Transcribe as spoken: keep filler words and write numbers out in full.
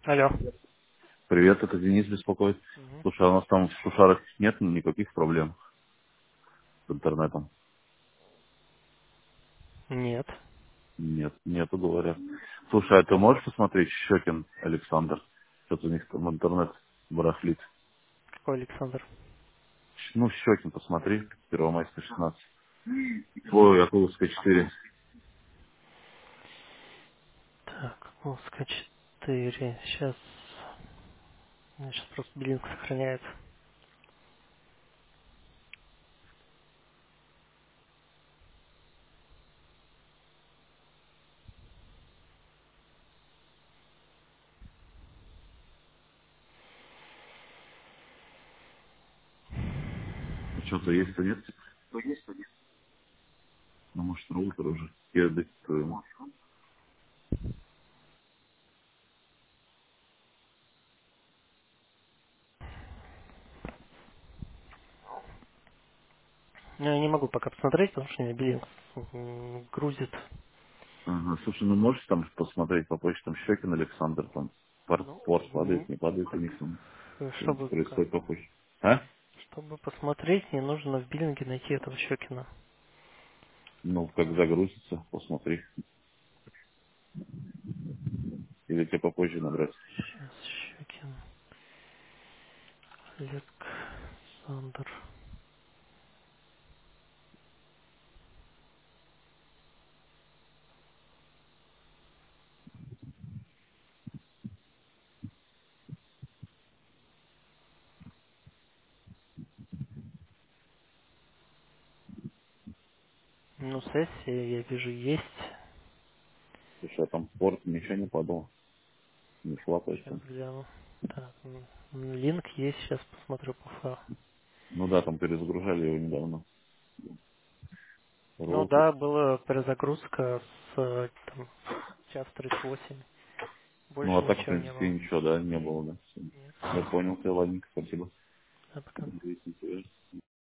Алло. Привет, это Денис беспокоит. Мгм. Слушай, а у нас там в Шушарах нет никаких проблем с интернетом? Нет. Нет, нету, говорят. Слушай, а ты можешь посмотреть Щекин Александр? Что-то у них там интернет барахлит. Какой Александр? Ну, Щекин, посмотри, Первомайская шестнадцать. Ой, Акуловская четыре. Так, Волска четыре. Сейчас. Сейчас просто билинг сохраняется. Что-то есть, то нет? Ну, может, роутер уже. Я диктую. Ну, я не могу пока посмотреть, потому что у меня билинг м, грузит. Ага, слушай, ну можешь там посмотреть по почтам Щекин Александр, там порт, Ну, порт падает, м, не падает у них там. Что-нибудь чтобы как происходит по бы, почте. А? чтобы посмотреть, мне нужно в биллинге найти этого Щекина. Ну, как загрузится, посмотри. Или тебе попозже набрать. Сейчас Щекин. Александр. Ну, сессия, я вижу, есть. Слушай, а там порт ничего не падало, не Сейчас хлопается. гляну. Так, м, м, линк есть, сейчас посмотрю по файлу. Ну да, там перезагружали его недавно. Ну Роутер. да, была перезагрузка с э, там, час тридцать восемь. Ну а Больше так, в ничего не принципе, было. ничего, да, не Нет, было, да. Всё. нет. Я понял тебя, ладненько, спасибо. А пока. Интересно, интересно.